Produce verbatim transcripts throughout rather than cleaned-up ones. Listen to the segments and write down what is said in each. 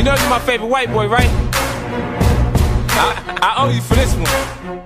know you're my favorite white boy, right? I, I owe you for this one.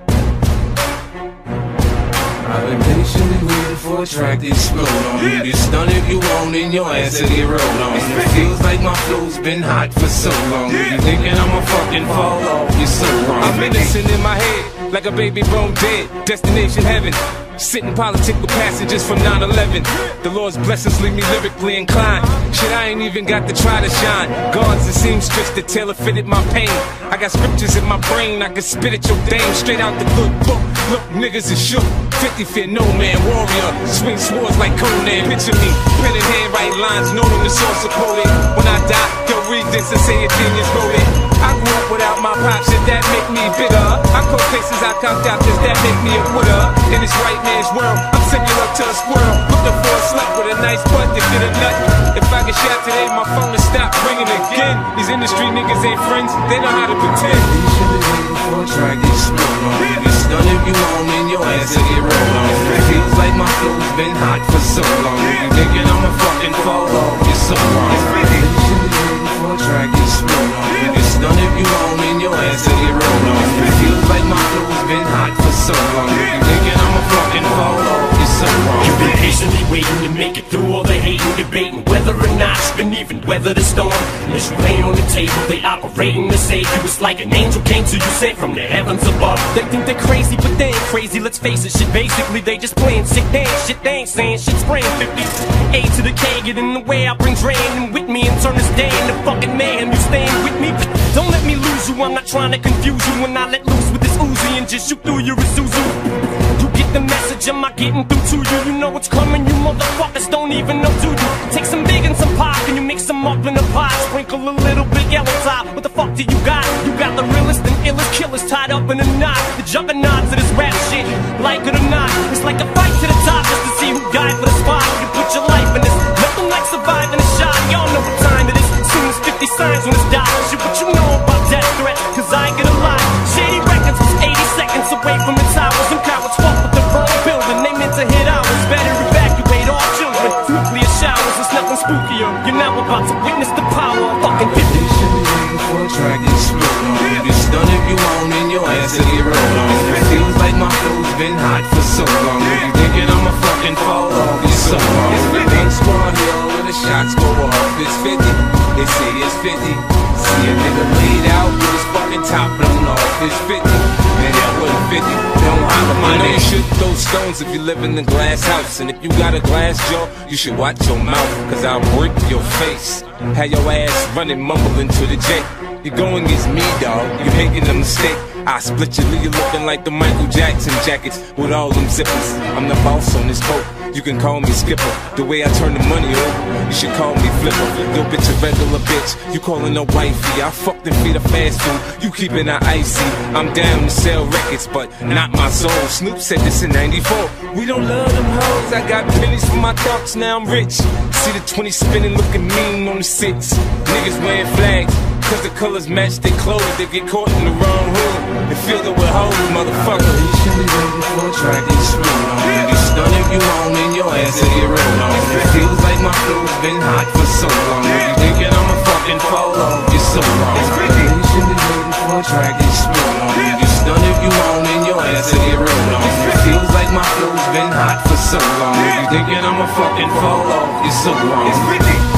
I've been patiently waiting for a track to explode on. You get stunned if you want, and your ass will get rolled on. It feels like my flow's been hot for so long. You thinking I'ma fucking fall off, you're so wrong. I'm innocent in my head, like a baby bone dead. Destination heaven, sitting political passages from nine eleven. The Lord's blessings leave me lyrically inclined. Shit, I ain't even got to try to shine. Guards and seamstress that tailor fitted my pain. I got scriptures in my brain, I can spit at your dame straight out the good book. Look, niggas is shook. fifty feet, no man, warrior. Swing swords like Conan. Picture me, pen in hand, write lines, know them the source of quoted. When I die, yo, read this and say a genius wrote it. I grew up without my pop, shit that make me bitter. I quote cases I conked out, cause that make me a quitter. In this white man's world, I'm similar to a squirrel. Looking for a slut with a nice butt to get a nut. If I get shot today, my phone will stop ringing again. These industry niggas ain't friends, they know how to pretend. You should be waiting for a track to explode on. You get stunned if you want, and your ass will get rolled on. It feels like my flow's been hot for so long. You thinking I'ma fucking fall off, you're so wrong. You should be waiting for a track to explode on. You get stunned if you want, and your ass will get rolled on. It feels like my flow's been hot for so long. You thinking I'ma fucking fall off, you're so wrong. You've been patiently waiting to make it through all the hate and debating whether or not you can even weather the storm. As you lay on the table, they operating to save you. It's like an angel came to you, sent from the heavens above. They think they're crazy, but they ain't crazy, let's face it. Shit, basically they just playing sick dance. Shit, they ain't saying shit, spraying fifty. A to the K, get in the way, I bring drain and with me and turn this day into fucking mayhem. You staying with me? Don't let me lose you, I'm not trying to confuse you. When I let loose with this Uzi and just shoot through your Isuzu. You get the message, am I getting through to you? You know what's coming, you motherfuckers don't even know, do you? Take some big and some pop, and you mix them up in a pot. Sprinkle a little bit yellow top, what the fuck do you got? You got the realest and illest killers tied up in a knot. The juggernauts of this rap shit, like it or not. It's like a fight to the top just to see who died for the spot. You put your life in this, nothing like surviving a shot. Y'all know what time it is, soon as fifty signs when it's died. Shit, what you know about death threats, cause I get a lot. Shady Records was eighty seconds away from the towers. Them cowards fuck with the wrong building, they meant to hit ours. Better evacuate all children, nuclear showers, it's nothing spookier. You're now about to witness the power of fucking fifty. You should be waiting for a track to explode on. You get stunned if you want, and your ass will get rolled on. It feels like my flow's been hot for so long. You thinking I'ma fucking fall off, you're so wrong. One squad hill where the shots go off, it's fifty. They say it's fifty. See a nigga laid out with his fucking top blown off, it's fifty. Man, that wasn't fifty. Don't holler my I know name. you should throw stones if you live in a glass house. And if you got a glass jaw, you should watch your mouth, cause I'll break your face. Have your ass running, mumbling to the J. You're going against me, dawg, you making a mistake. I split you, leave you looking like the Michael Jackson jackets with all them zippers. I'm the boss on this boat, you can call me Skipper. The way I turn the money over, you should call me Flipper. Yo bitch, a regular bitch, you calling a wifey. I fucked and feed her fast food, you keeping her icy. I'm down to sell records, but not my soul. Snoop said this in ninety-four. We don't love them hoes, I got pennies for my thoughts, now I'm rich. See the twenty spinning, looking mean on the six. Niggas wearing flags, cause the colors match their clothes. They get caught in the wrong hood and fill it with hoes, motherfucker. You should be waiting for a track to explode on. You get stunned if you want, and your ass will get rolled on. It feels like my flow's been hot for so long. You thinking I'ma fucking fall off, you're so wrong. You should be waiting for a track to explode on. You get stunned if you want, and your ass will get rolled on. It feels like my flow's been hot for so long. You thinking I'ma fucking fall off, you're so wrong.